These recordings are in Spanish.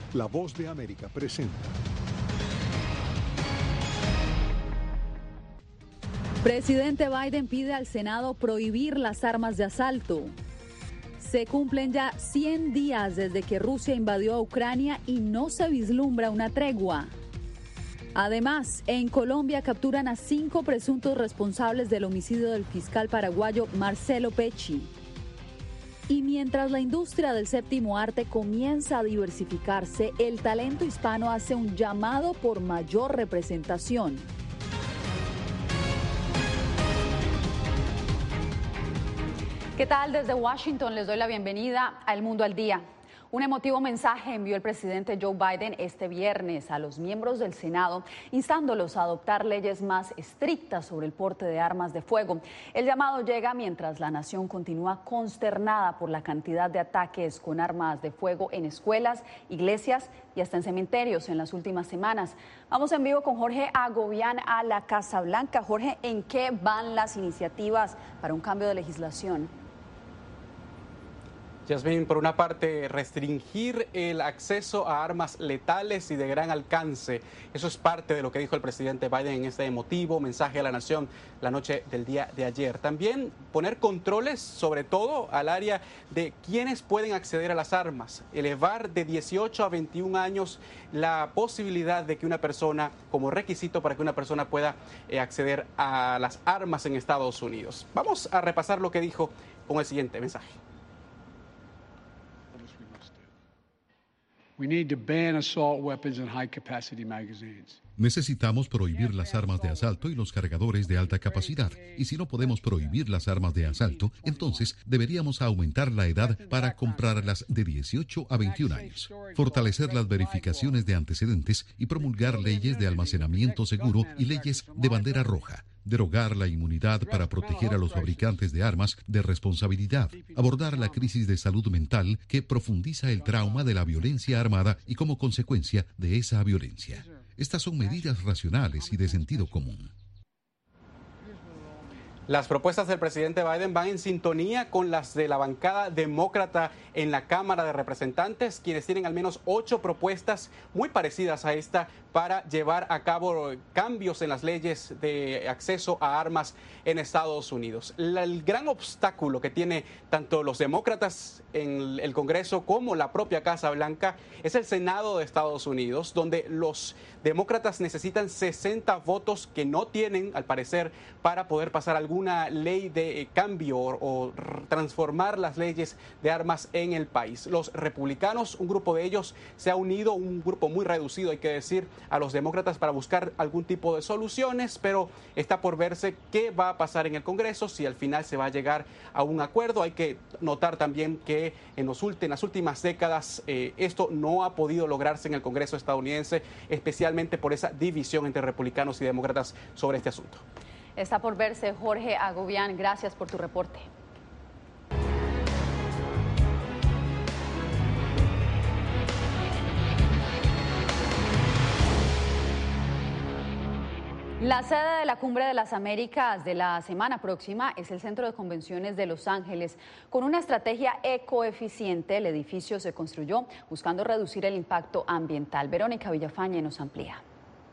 La Voz de América presenta. Presidente Biden pide al Senado prohibir las armas de asalto. Se cumplen ya 100 días desde que Rusia invadió a Ucrania y no se vislumbra una tregua. Además, en Colombia capturan a 5 presuntos responsables del homicidio del fiscal paraguayo Marcelo Pecci. Y mientras la industria del séptimo arte comienza a diversificarse, el talento hispano hace un llamado por mayor representación. ¿Qué tal? Desde Washington les doy la bienvenida a El Mundo al Día. Un emotivo mensaje envió el presidente Joe Biden este viernes a los miembros del Senado, instándolos a adoptar leyes más estrictas sobre el porte de armas de fuego. El llamado llega mientras la nación continúa consternada por la cantidad de ataques con armas de fuego en escuelas, iglesias y hasta en cementerios en las últimas semanas. Vamos en vivo con Jorge Agobián a la Casa Blanca. Jorge, ¿en qué van las iniciativas para un cambio de legislación? Yasmín, por una parte, restringir el acceso a armas letales y de gran alcance. Eso es parte de lo que dijo el presidente Biden en este emotivo mensaje a la nación la noche del día de ayer. También poner controles, sobre todo al área de quienes pueden acceder a las armas. Elevar de 18 a 21 años la posibilidad de que una persona, como requisito para que una persona pueda acceder a las armas en Estados Unidos. Vamos a repasar lo que dijo con el siguiente mensaje. Necesitamos prohibir las armas de asalto y los cargadores de alta capacidad. Y si no podemos prohibir las armas de asalto, entonces deberíamos aumentar la edad para comprarlas de 18 a 21 años. Fortalecer las verificaciones de antecedentes y promulgar leyes de almacenamiento seguro y leyes de bandera roja. Derogar la inmunidad para proteger a los fabricantes de armas de responsabilidad. Abordar la crisis de salud mental que profundiza el trauma de la violencia armada y como consecuencia de esa violencia. Estas son medidas racionales y de sentido común. Las propuestas del presidente Biden van en sintonía con las de la bancada demócrata en la Cámara de Representantes, quienes tienen al menos 8 propuestas muy parecidas a esta para llevar a cabo cambios en las leyes de acceso a armas en Estados Unidos. El gran obstáculo que tiene tanto los demócratas en el Congreso como la propia Casa Blanca es el Senado de Estados Unidos, donde los demócratas necesitan 60 votos que no tienen, al parecer, para poder pasar alguna ley de cambio o transformar las leyes de armas en el país. Los republicanos, un grupo de ellos se ha unido, un grupo muy reducido, hay que decir, a los demócratas para buscar algún tipo de soluciones, pero está por verse qué va a pasar en el Congreso, si al final se va a llegar a un acuerdo. Hay que notar también que en las últimas décadas esto no ha podido lograrse en el Congreso estadounidense, especialmente por esa división entre republicanos y demócratas sobre este asunto. Está por verse. Jorge Agobián, gracias por tu reporte. La sede de la Cumbre de las Américas de la semana próxima es el Centro de Convenciones de Los Ángeles. Con una estrategia ecoeficiente, el edificio se construyó buscando reducir el impacto ambiental. Verónica Villafañe nos amplía.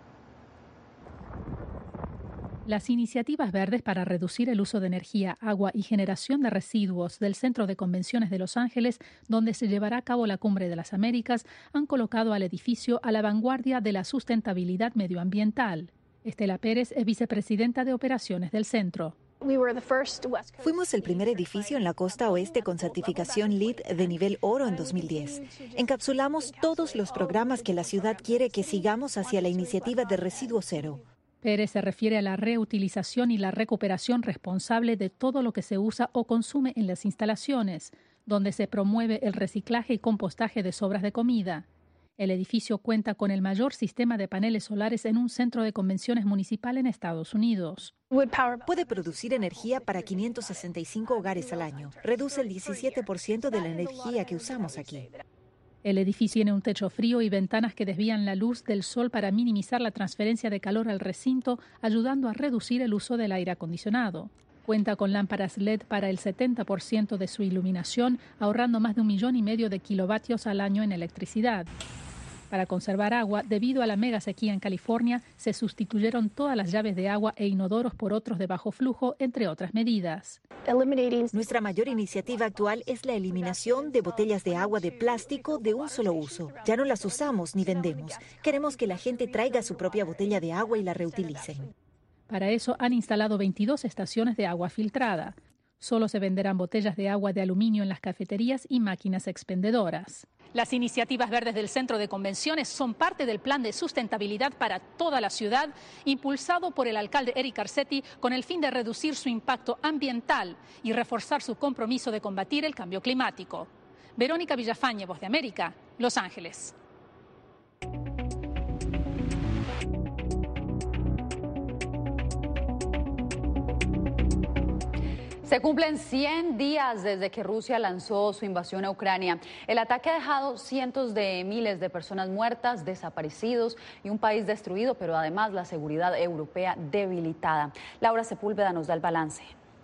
Las iniciativas verdes para reducir el uso de energía, agua y generación de residuos del Centro de Convenciones de Los Ángeles, donde se llevará a cabo la Cumbre de las Américas, han colocado al edificio a la vanguardia de la sustentabilidad medioambiental. Estela Pérez es vicepresidenta de operaciones del centro. Fuimos el primer edificio en la costa oeste con certificación LEED de nivel oro en 2010. Encapsulamos todos los programas que la ciudad quiere que sigamos hacia la iniciativa de residuo cero. Pérez se refiere a la reutilización y la recuperación responsable de todo lo que se usa o consume en las instalaciones, donde se promueve el reciclaje y compostaje de sobras de comida. El edificio cuenta con el mayor sistema de paneles solares en un centro de convenciones municipal en Estados Unidos. Puede producir energía para 565 hogares al año. Reduce el 17% de la energía que usamos aquí. El edificio tiene un techo frío y ventanas que desvían la luz del sol para minimizar la transferencia de calor al recinto, ayudando a reducir el uso del aire acondicionado. Cuenta con lámparas LED para el 70% de su iluminación, ahorrando más de 1,5 millones de kilovatios al año en electricidad. Para conservar agua, debido a la mega sequía en California, se sustituyeron todas las llaves de agua e inodoros por otros de bajo flujo, entre otras medidas. Nuestra mayor iniciativa actual es la eliminación de botellas de agua de plástico de un solo uso. Ya no las usamos ni vendemos. Queremos que la gente traiga su propia botella de agua y la reutilicen. Para eso han instalado 22 estaciones de agua filtrada. Solo se venderán botellas de agua de aluminio en las cafeterías y máquinas expendedoras. Las iniciativas verdes del Centro de Convenciones son parte del plan de sustentabilidad para toda la ciudad, impulsado por el alcalde Eric Garcetti, con el fin de reducir su impacto ambiental y reforzar su compromiso de combatir el cambio climático. Verónica Villafañe, Voz de América, Los Ángeles. Se cumplen 100 días desde que Rusia lanzó su invasión a Ucrania. El ataque ha dejado cientos de miles de personas muertas, desaparecidos y un país destruido, pero además la seguridad europea debilitada. Laura Sepúlveda nos da el balance.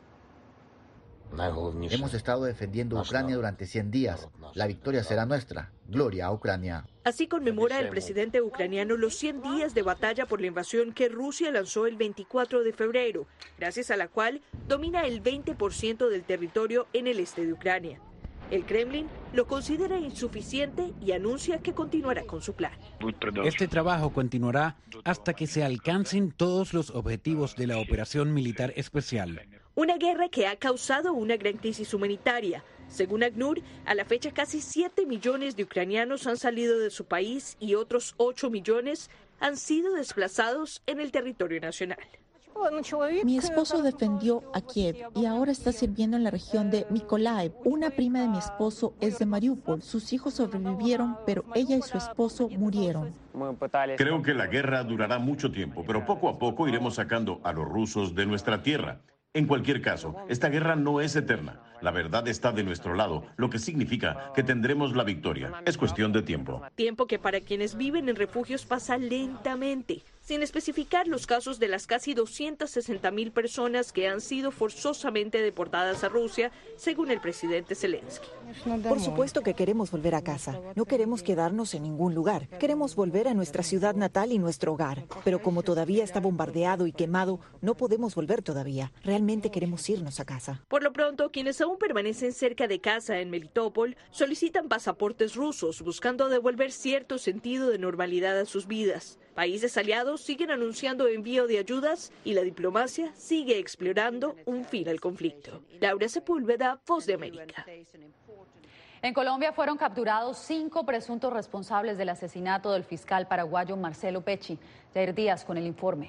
Hemos estado defendiendo Ucrania durante 100 días. La victoria será nuestra. Gloria a Ucrania. Así conmemora el presidente ucraniano los 100 días de batalla por la invasión que Rusia lanzó el 24 de febrero, gracias a la cual domina el 20% del territorio en el este de Ucrania. El Kremlin lo considera insuficiente y anuncia que continuará con su plan. Este trabajo continuará hasta que se alcancen todos los objetivos de la operación militar especial. Una guerra que ha causado una gran crisis humanitaria. Según ACNUR, a la fecha casi 7 millones de ucranianos han salido de su país y otros 8 millones han sido desplazados en el territorio nacional. Mi esposo defendió a Kiev y ahora está sirviendo en la región de Mykolaiv. Una prima de mi esposo es de Mariupol. Sus hijos sobrevivieron, pero ella y su esposo murieron. Creo que la guerra durará mucho tiempo, pero poco a poco iremos sacando a los rusos de nuestra tierra. En cualquier caso, esta guerra no es eterna. La verdad está de nuestro lado, lo que significa que tendremos la victoria. Es cuestión de tiempo. Tiempo que para quienes viven en refugios pasa lentamente, sin especificar los casos de las casi 260,000 personas que han sido forzosamente deportadas a Rusia, según el presidente Zelensky. Por supuesto que queremos volver a casa. No queremos quedarnos en ningún lugar. Queremos volver a nuestra ciudad natal y nuestro hogar. Pero como todavía está bombardeado y quemado, no podemos volver todavía. Realmente queremos irnos a casa. Por lo pronto, quienes aún permanecen cerca de casa en Melitopol solicitan pasaportes rusos, buscando devolver cierto sentido de normalidad a sus vidas. Países aliados siguen anunciando envío de ayudas y la diplomacia sigue explorando un fin al conflicto. Laura Sepúlveda, Voz de América. En Colombia fueron capturados 5 presuntos responsables del asesinato del fiscal paraguayo Marcelo Pecci. Jair Díaz con el informe.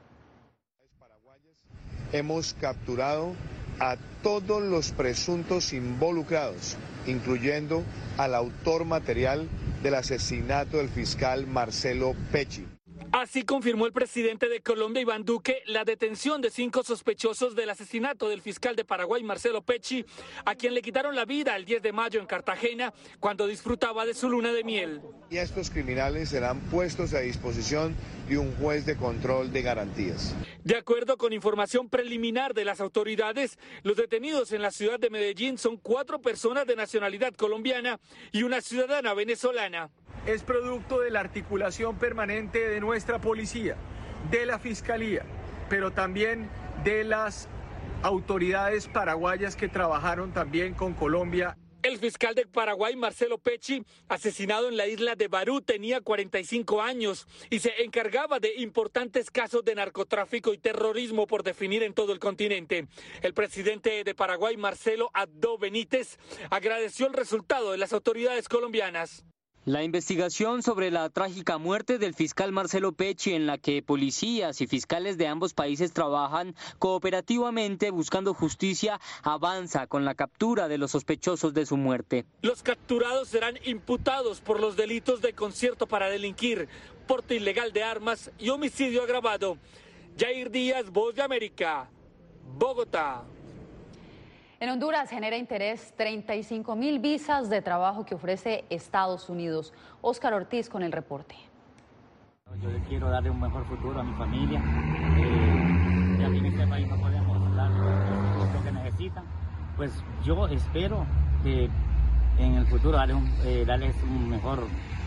Hemos capturado a todos los presuntos involucrados, incluyendo al autor material del asesinato del fiscal Marcelo Pecci. Así confirmó el presidente de Colombia, Iván Duque, la detención de 5 sospechosos del asesinato del fiscal de Paraguay, Marcelo Pecci, a quien le quitaron la vida el 10 de mayo en Cartagena, cuando disfrutaba de su luna de miel. Y estos criminales serán puestos a disposición de un juez de control de garantías. De acuerdo con información preliminar de las autoridades, los detenidos en la ciudad de Medellín son 4 personas de nacionalidad colombiana y una ciudadana venezolana. Es producto de la articulación permanente de nuestra policía, de la fiscalía, pero también de las autoridades paraguayas que trabajaron también con Colombia. El fiscal de Paraguay, Marcelo Pecci, asesinado en la isla de Barú, tenía 45 años y se encargaba de importantes casos de narcotráfico y terrorismo por definir en todo el continente. El presidente de Paraguay, Marcelo Abdo Benítez, agradeció el resultado de las autoridades colombianas. La investigación sobre la trágica muerte del fiscal Marcelo Pecci, en la que policías y fiscales de ambos países trabajan cooperativamente buscando justicia, avanza con la captura de los sospechosos de su muerte. Los capturados serán imputados por los delitos de concierto para delinquir, porte ilegal de armas y homicidio agravado. Jair Díaz, Voz de América, Bogotá. En Honduras genera interés 35,000 visas de trabajo que ofrece Estados Unidos. Óscar Ortiz con el reporte. Yo quiero darle un mejor futuro a mi familia. Y aquí en este país no podemos dar lo que necesitan. Pues yo espero que en el futuro darles un mejor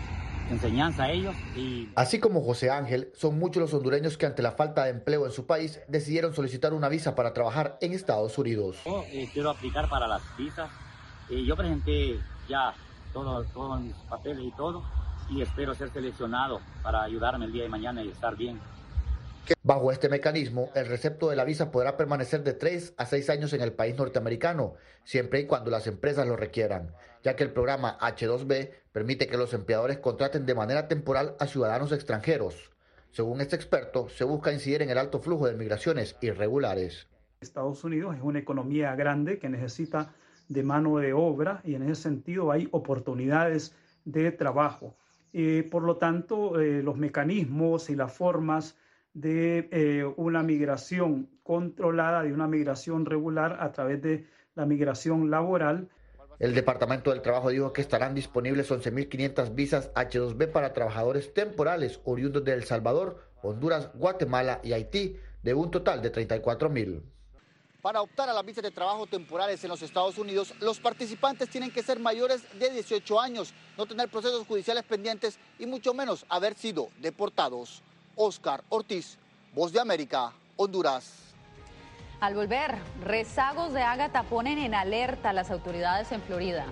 enseñanza a ellos. Así como José Ángel, son muchos los hondureños que ante la falta de empleo en su país decidieron solicitar una visa para trabajar en Estados Unidos. Quiero aplicar para las visas. Yo presenté ya todos mis papeles y todo, y espero ser seleccionado para ayudarme el día de mañana y estar bien. Bajo este mecanismo, el recepto de la visa podrá permanecer de 3 a 6 años en el país norteamericano, siempre y cuando las empresas lo requieran, ya que el programa H2B permite que los empleadores contraten de manera temporal a ciudadanos extranjeros. Según este experto, se busca incidir en el alto flujo de migraciones irregulares. Estados Unidos es una economía grande que necesita de mano de obra y en ese sentido hay oportunidades de trabajo. Por lo tanto, los mecanismos y las formas de una migración controlada, de una migración regular a través de la migración laboral. El Departamento del Trabajo dijo que estarán disponibles 11.500 visas H2B para trabajadores temporales oriundos de El Salvador, Honduras, Guatemala y Haití, de un total de 34.000. Para optar a las visas de trabajo temporales en los Estados Unidos, los participantes tienen que ser mayores de 18 años, no tener procesos judiciales pendientes y mucho menos haber sido deportados. Oscar Ortiz, Voz de América, Honduras. Al volver, rezagos de Ágata ponen en alerta a las autoridades en Florida.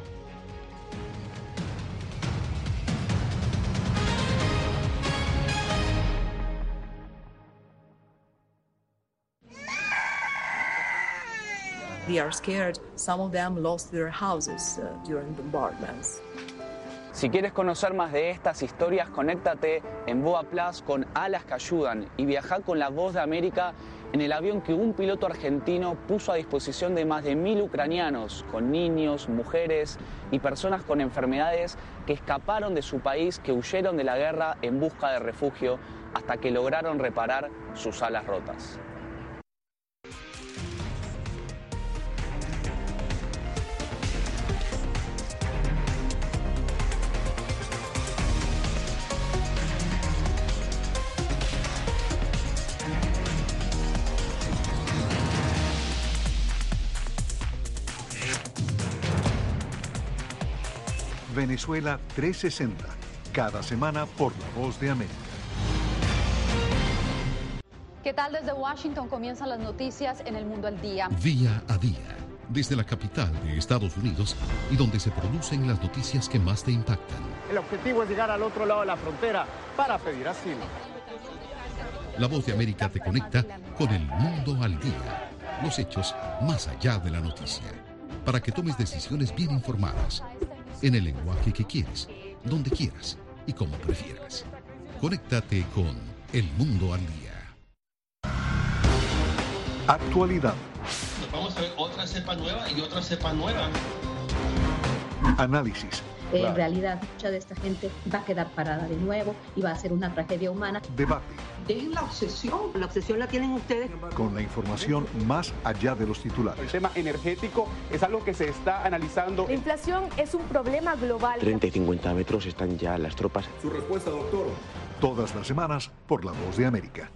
They are scared. Some of them lost their houses during bombardments. Si quieres conocer más de estas historias, conéctate en Boa Plus con Alas que Ayudan y viaja con la Voz de América en el avión que un piloto argentino puso a disposición de más de 1.000 ucranianos, con niños, mujeres y personas con enfermedades que escaparon de su país, que huyeron de la guerra en busca de refugio hasta que lograron reparar sus alas rotas. Venezuela 360, cada semana por La Voz de América. ¿Qué tal? Desde Washington comienzan las noticias en El Mundo al Día. Día a día, desde la capital de Estados Unidos y donde se producen las noticias que más te impactan. El objetivo es llegar al otro lado de la frontera para pedir asilo. La Voz de América te conecta con El Mundo al Día, los hechos más allá de la noticia, para que tomes decisiones bien informadas, en el lenguaje que quieres, donde quieras y como prefieras. Conéctate con El Mundo al Día. Actualidad. Nos vamos a ver otra cepa nueva y otra cepa nueva. Análisis. En realidad, mucha de esta gente va a quedar parada de nuevo y va a ser una tragedia humana. Debate. Dejen la obsesión la tienen ustedes. Con la información más allá de los titulares. El tema energético es algo que se está analizando. La inflación es un problema global. 30 y 50 metros están ya las tropas. Su respuesta, doctor. Todas las semanas por La Voz de América.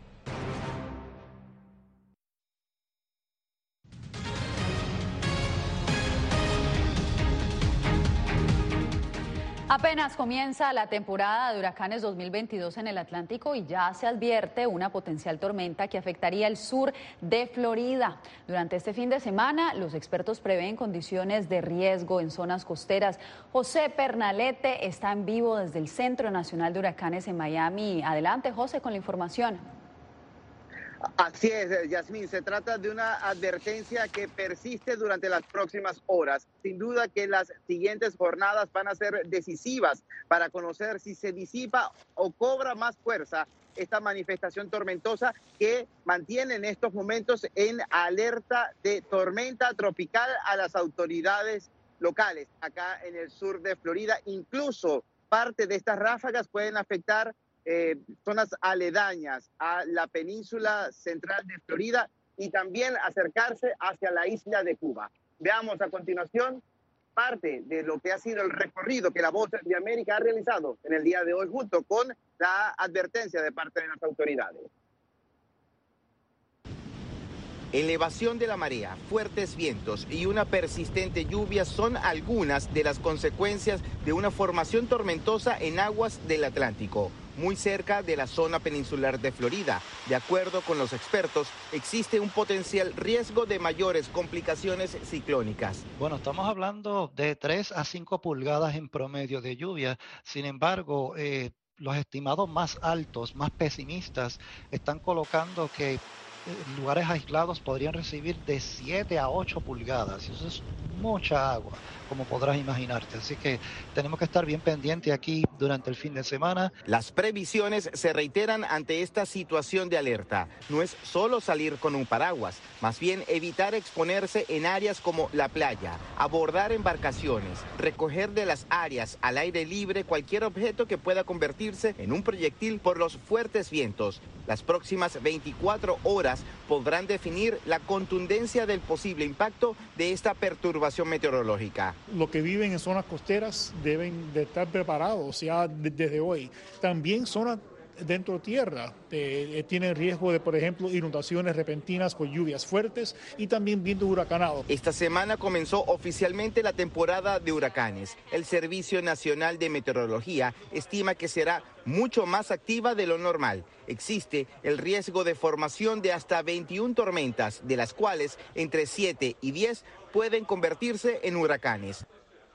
Apenas comienza la temporada de huracanes 2022 en el Atlántico y ya se advierte una potencial tormenta que afectaría el sur de Florida. Durante este fin de semana, los expertos prevén condiciones de riesgo en zonas costeras. José Pernalete está en vivo desde el Centro Nacional de Huracanes en Miami. Adelante, José, con la información. Así es, Yasmín, se trata de una advertencia que persiste durante las próximas horas. Sin duda que las siguientes jornadas van a ser decisivas para conocer si se disipa o cobra más fuerza esta manifestación tormentosa que mantiene en estos momentos en alerta de tormenta tropical a las autoridades locales acá en el sur de Florida. Incluso parte de estas ráfagas pueden afectar zonas aledañas a la península central de Florida y también acercarse hacia la isla de Cuba. Veamos a continuación parte de lo que ha sido el recorrido que la Voz de América ha realizado en el día de hoy junto con la advertencia de parte de las autoridades. Elevación de la marea, fuertes vientos y una persistente lluvia son algunas de las consecuencias de una formación tormentosa en aguas del Atlántico, muy cerca de la zona peninsular de Florida. De acuerdo con los expertos, existe un potencial riesgo de mayores complicaciones ciclónicas. Bueno, estamos hablando de 3 a 5 pulgadas en promedio de lluvia. Sin embargo, los estimados más altos, más pesimistas, están colocando que lugares aislados podrían recibir de 7 a 8 pulgadas. Eso es mucha agua, como podrás imaginarte. Así que tenemos que estar bien pendientes aquí durante el fin de semana. Las previsiones se reiteran ante esta situación de alerta. No es solo salir con un paraguas, más bien evitar exponerse en áreas como la playa, abordar embarcaciones, recoger de las áreas al aire libre cualquier objeto que pueda convertirse en un proyectil por los fuertes vientos. Las próximas 24 horas podrán definir la contundencia del posible impacto de esta perturbación meteorológica. Los que viven en zonas costeras deben de estar preparados ya desde hoy. También zonas dentro de tierra tienen riesgo de, por ejemplo, inundaciones repentinas por lluvias fuertes y también vientos huracanados. Esta semana comenzó oficialmente la temporada de huracanes. El Servicio Nacional de Meteorología estima que será mucho más activa de lo normal. Existe el riesgo de formación de hasta 21 tormentas, de las cuales entre 7 y 10 pueden convertirse en huracanes.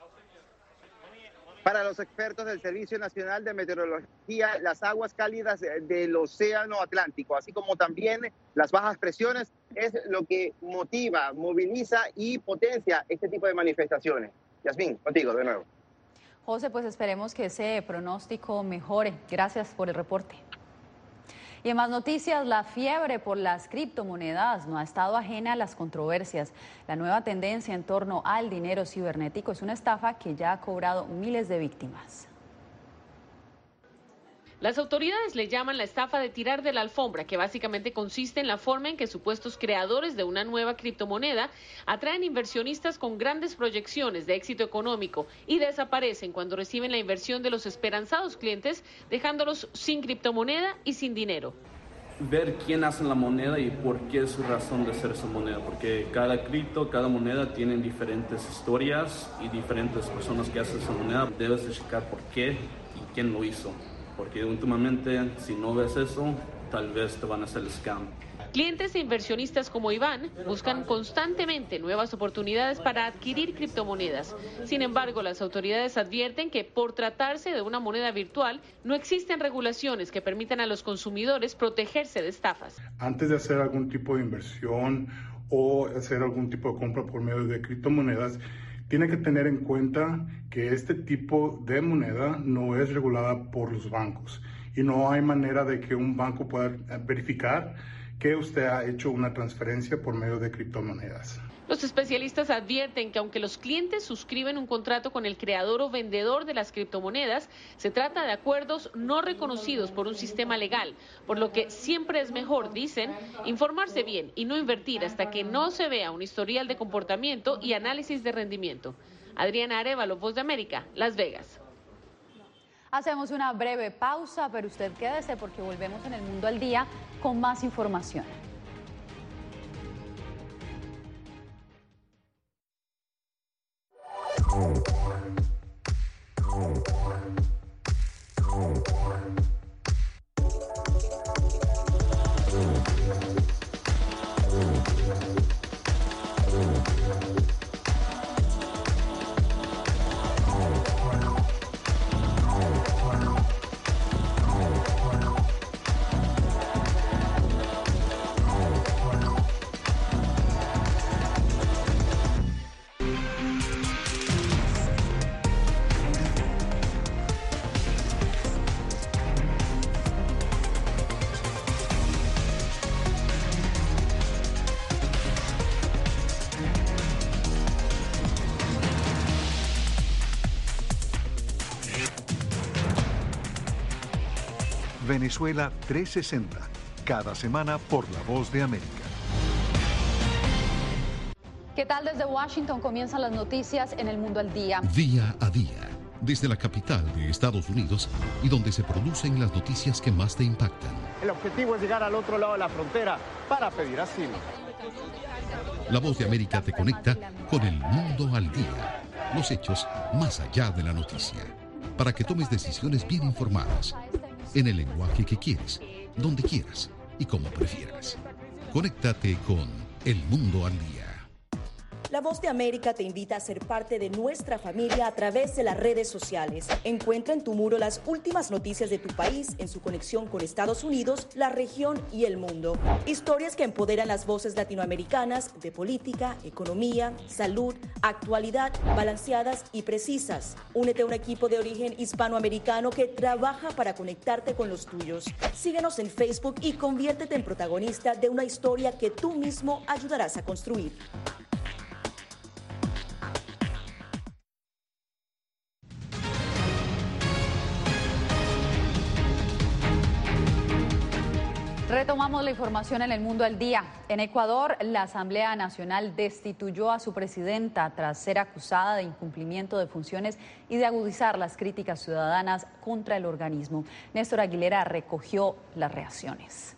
Para los expertos del Servicio Nacional de Meteorología, las aguas cálidas del Océano Atlántico, así como también las bajas presiones, es lo que motiva, moviliza y potencia este tipo de manifestaciones. Yasmín, contigo de nuevo. José, pues esperemos que ese pronóstico mejore. Gracias por el reporte. Y en más noticias, la fiebre por las criptomonedas no ha estado ajena a las controversias. La nueva tendencia en torno al dinero cibernético es una estafa que ya ha cobrado miles de víctimas. Las autoridades le llaman la estafa de tirar de la alfombra, que básicamente consiste en la forma en que supuestos creadores de una nueva criptomoneda atraen inversionistas con grandes proyecciones de éxito económico y desaparecen cuando reciben la inversión de los esperanzados clientes, dejándolos sin criptomoneda y sin dinero. Ver quién hace la moneda y por qué es su razón de ser su moneda, porque cada cripto, cada moneda tienen diferentes historias y diferentes personas que hacen esa moneda. Debes de checar por qué y quién lo hizo. Porque últimamente, si no ves eso, tal vez te van a hacer el scam. Clientes e inversionistas como Iván buscan constantemente nuevas oportunidades para adquirir criptomonedas. Sin embargo, las autoridades advierten que por tratarse de una moneda virtual, no existen regulaciones que permitan a los consumidores protegerse de estafas. Antes de hacer algún tipo de inversión o hacer algún tipo de compra por medio de criptomonedas, tiene que tener en cuenta que este tipo de moneda no es regulada por los bancos y no hay manera de que un banco pueda verificar que usted ha hecho una transferencia por medio de criptomonedas. Los especialistas advierten que aunque los clientes suscriben un contrato con el creador o vendedor de las criptomonedas, se trata de acuerdos no reconocidos por un sistema legal, por lo que siempre es mejor, dicen, informarse bien y no invertir hasta que no se vea un historial de comportamiento y análisis de rendimiento. Adriana Arévalo, Voz de América, Las Vegas. Hacemos una breve pausa, pero usted quédese porque volvemos en El Mundo al Día con más información. Venezuela 360, cada semana por La Voz de América. ¿Qué tal? Desde Washington comienzan las noticias en El Mundo al Día. Día a día, desde la capital de Estados Unidos y donde se producen las noticias que más te impactan. El objetivo es llegar al otro lado de la frontera para pedir asilo. La Voz de América te conecta con el mundo al día, los hechos más allá de la noticia, para que tomes decisiones bien informadas, en el lenguaje que quieres, donde quieras y como prefieras. Conéctate con El Mundo al Día. La Voz de América te invita a ser parte de nuestra familia a través de las redes sociales. Encuentra en tu muro las últimas noticias de tu país en su conexión con Estados Unidos, la región y el mundo. Historias que empoderan las voces latinoamericanas de política, economía, salud, actualidad, balanceadas y precisas. Únete a un equipo de origen hispanoamericano que trabaja para conectarte con los tuyos. Síguenos en Facebook y conviértete en protagonista de una historia que tú mismo ayudarás a construir. Retomamos la información en El Mundo al Día. En Ecuador, la Asamblea Nacional destituyó a su presidenta tras ser acusada de incumplimiento de funciones y de agudizar las críticas ciudadanas contra el organismo. Néstor Aguilera recogió las reacciones.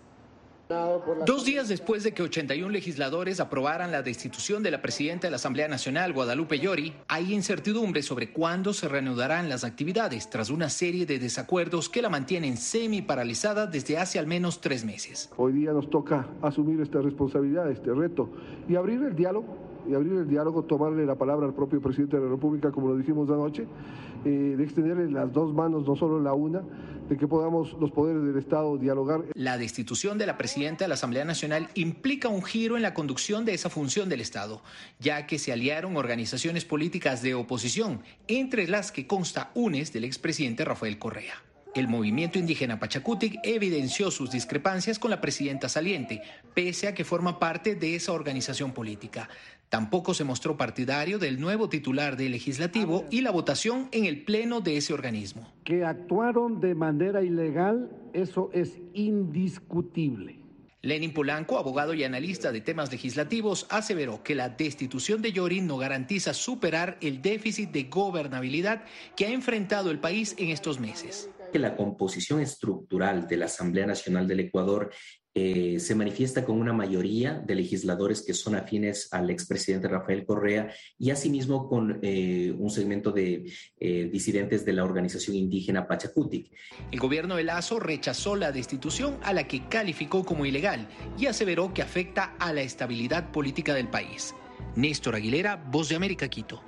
2 días después de que 81 legisladores aprobaran la destitución de la presidenta de la Asamblea Nacional, Guadalupe Llori, hay incertidumbre sobre cuándo se reanudarán las actividades tras una serie de desacuerdos que la mantienen semi-paralizada desde hace al menos 3 meses. Hoy día nos toca asumir esta responsabilidad, este reto y abrir el diálogo, tomarle la palabra al propio presidente de la República, como lo dijimos anoche, de extenderle las 2 manos, no solo la una, de que podamos los poderes del Estado dialogar. La destitución de la presidenta de la Asamblea Nacional implica un giro en la conducción de esa función del Estado, ya que se aliaron organizaciones políticas de oposición, entre las que consta UNES del expresidente Rafael Correa. El movimiento indígena Pachakutik evidenció sus discrepancias con la presidenta saliente, pese a que forma parte de esa organización política. Tampoco se mostró partidario del nuevo titular del legislativo y la votación en el pleno de ese organismo. Que actuaron de manera ilegal, eso es indiscutible. Lenin Polanco, abogado y analista de temas legislativos, aseveró que la destitución de Llori no garantiza superar el déficit de gobernabilidad que ha enfrentado el país en estos meses. Que la composición estructural de la Asamblea Nacional del Ecuador se manifiesta con una mayoría de legisladores que son afines al expresidente Rafael Correa y asimismo con un segmento de disidentes de la organización indígena Pachakutik. El gobierno de Lazo rechazó la destitución, a la que calificó como ilegal, y aseveró que afecta a la estabilidad política del país. Néstor Aguilera, Voz de América, Quito.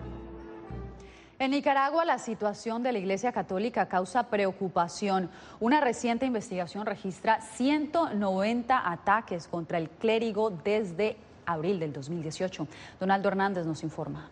En Nicaragua, la situación de la Iglesia Católica causa preocupación. Una reciente investigación registra 190 ataques contra el clérigo desde abril del 2018. Donaldo Hernández nos informa.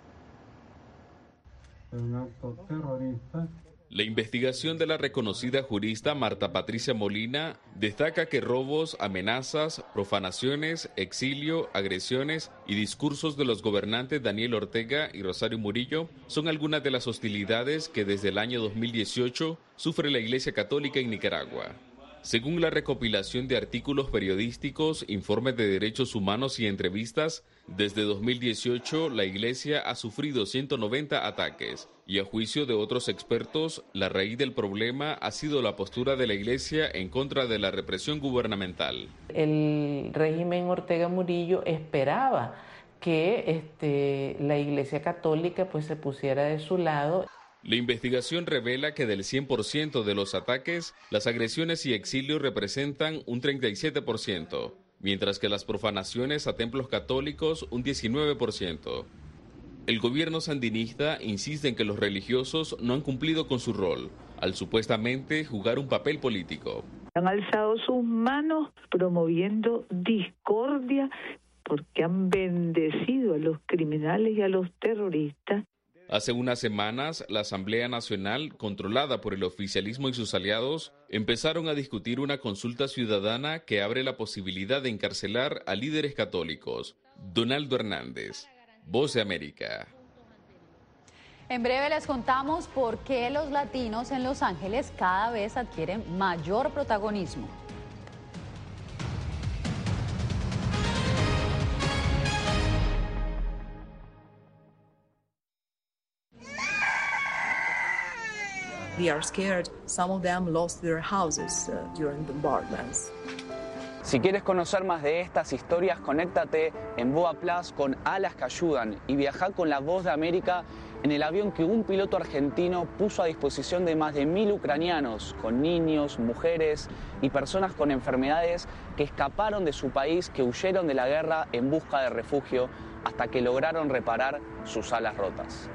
Un acto terrorista. La investigación de la reconocida jurista Marta Patricia Molina destaca que robos, amenazas, profanaciones, exilio, agresiones y discursos de los gobernantes Daniel Ortega y Rosario Murillo son algunas de las hostilidades que desde el año 2018 sufre la Iglesia Católica en Nicaragua. Según la recopilación de artículos periodísticos, informes de derechos humanos y entrevistas, desde 2018 la Iglesia ha sufrido 190 ataques y a juicio de otros expertos, la raíz del problema ha sido la postura de la Iglesia en contra de la represión gubernamental. El régimen Ortega Murillo esperaba que la Iglesia Católica se pusiera de su lado. La investigación revela que del 100% de los ataques, las agresiones y exilios representan un 37%, mientras que las profanaciones a templos católicos un 19%. El gobierno sandinista insiste en que los religiosos no han cumplido con su rol, al supuestamente jugar un papel político. Han alzado sus manos promoviendo discordia porque han bendecido a los criminales y a los terroristas. Hace unas semanas, la Asamblea Nacional, controlada por el oficialismo y sus aliados, empezaron a discutir una consulta ciudadana que abre la posibilidad de encarcelar a líderes católicos. Donaldo Hernández, Voz de América. En breve les contamos por qué los latinos en Los Ángeles cada vez adquieren mayor protagonismo. They are scared. Some of them lost their houses during bombardments. Si quieres conocer más de estas historias, conéctate en Boa Plus con Alas que Ayudan y viaja con La Voz de América en el avión que un piloto argentino puso a disposición de más de 1000 ucranianos, con niños, mujeres y personas con enfermedades que escaparon de su país, que huyeron de la guerra en busca de refugio hasta que lograron reparar sus alas rotas.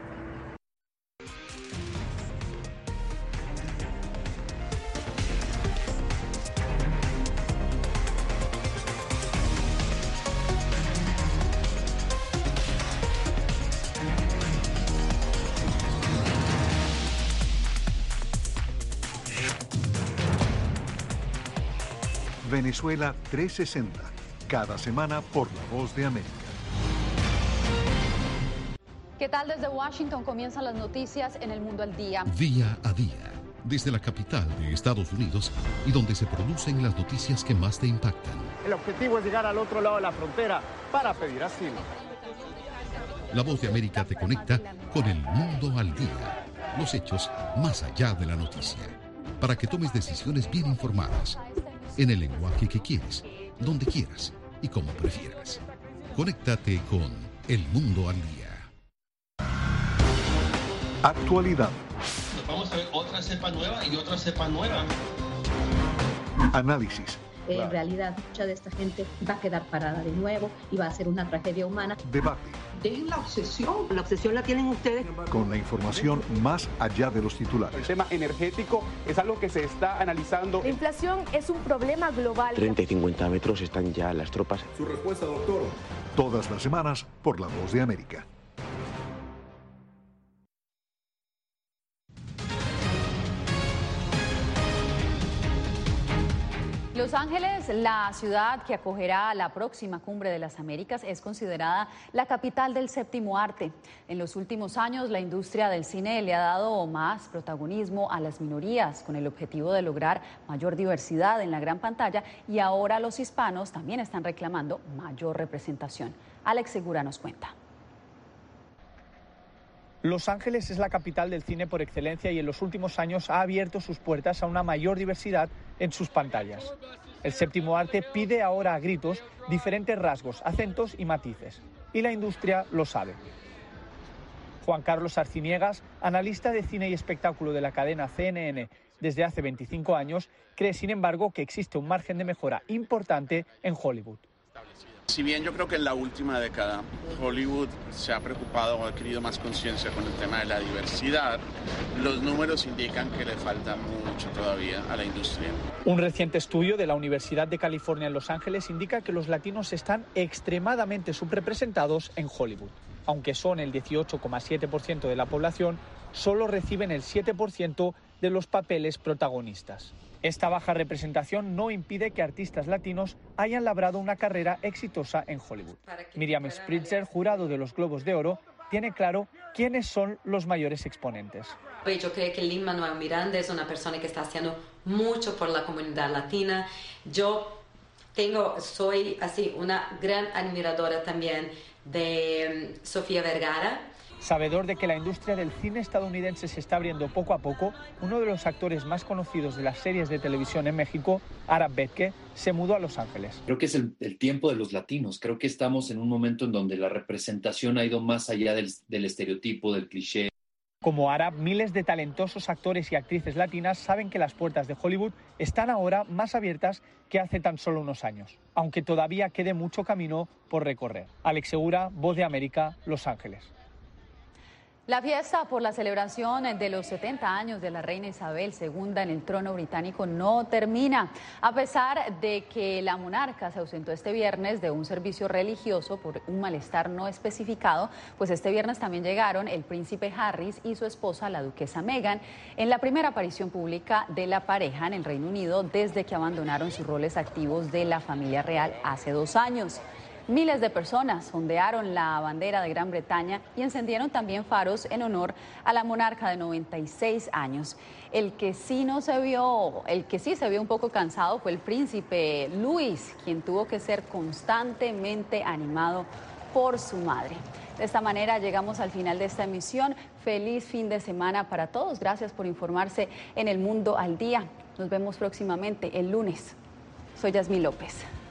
Venezuela 360, cada semana por La Voz de América. ¿Qué tal? Desde Washington comienzan las noticias en El Mundo al Día. Día a día, desde la capital de Estados Unidos y donde se producen las noticias que más te impactan. El objetivo es llegar al otro lado de la frontera para pedir asilo. La Voz de América te conecta con El Mundo al Día. Los hechos más allá de la noticia. Para que tomes decisiones bien informadas. En el lenguaje que quieres, donde quieras y como prefieras. Conéctate con El Mundo al Día. Actualidad. Vamos a ver otra cepa nueva y otra cepa nueva. Análisis. En realidad, mucha de esta gente va a quedar parada de nuevo y va a ser una tragedia humana. Debate. Dejen la obsesión. La obsesión la tienen ustedes. Con la información más allá de los titulares. El tema energético es algo que se está analizando. La inflación es un problema global. 30 y 50 metros están ya las tropas. Su respuesta, doctor. Todas las semanas por La Voz de América. Los Ángeles, la ciudad que acogerá la próxima Cumbre de las Américas, es considerada la capital del séptimo arte. En los últimos años, la industria del cine le ha dado más protagonismo a las minorías, con el objetivo de lograr mayor diversidad en la gran pantalla, y ahora los hispanos también están reclamando mayor representación. Alex Segura nos cuenta. Los Ángeles es la capital del cine por excelencia y en los últimos años ha abierto sus puertas a una mayor diversidad en sus pantallas. El séptimo arte pide ahora a gritos diferentes rasgos, acentos y matices, y la industria lo sabe. Juan Carlos Arciniegas, analista de cine y espectáculo de la cadena CNN desde hace 25 años, cree sin embargo que existe un margen de mejora importante en Hollywood. Si bien yo creo que en la última década Hollywood se ha preocupado o ha adquirido más conciencia con el tema de la diversidad, los números indican que le falta mucho todavía a la industria. Un reciente estudio de la Universidad de California en Los Ángeles indica que los latinos están extremadamente subrepresentados en Hollywood. Aunque son el 18,7% de la población, solo reciben el 7% de los papeles protagonistas. Esta baja representación no impide que artistas latinos hayan labrado una carrera exitosa en Hollywood. Miriam Spritzer, jurado de los Globos de Oro, tiene claro quiénes son los mayores exponentes. Yo creo que Lin-Manuel Miranda es una persona que está haciendo mucho por la comunidad latina. Soy así una gran admiradora también de Sofía Vergara. Sabedor de que la industria del cine estadounidense se está abriendo poco a poco, uno de los actores más conocidos de las series de televisión en México, Arab Betke, se mudó a Los Ángeles. Creo que es el tiempo de los latinos. Creo que estamos en un momento en donde la representación ha ido más allá del estereotipo, del cliché. Como Arab, miles de talentosos actores y actrices latinas saben que las puertas de Hollywood están ahora más abiertas que hace tan solo unos años, aunque todavía quede mucho camino por recorrer. Alex Segura, Voz de América, Los Ángeles. La fiesta por la celebración de los 70 años de la reina Isabel II en el trono británico no termina. A pesar de que la monarca se ausentó este viernes de un servicio religioso por un malestar no especificado, pues este viernes también llegaron el príncipe Harry y su esposa, la duquesa Meghan, en la primera aparición pública de la pareja en el Reino Unido desde que abandonaron sus roles activos de la familia real hace 2 años. Miles de personas ondearon la bandera de Gran Bretaña y encendieron también faros en honor a la monarca de 96 años. El que sí se vio un poco cansado fue el príncipe Luis, quien tuvo que ser constantemente animado por su madre. De esta manera llegamos al final de esta emisión. Feliz fin de semana para todos. Gracias por informarse en El Mundo al Día. Nos vemos próximamente el lunes. Soy Yasmín López.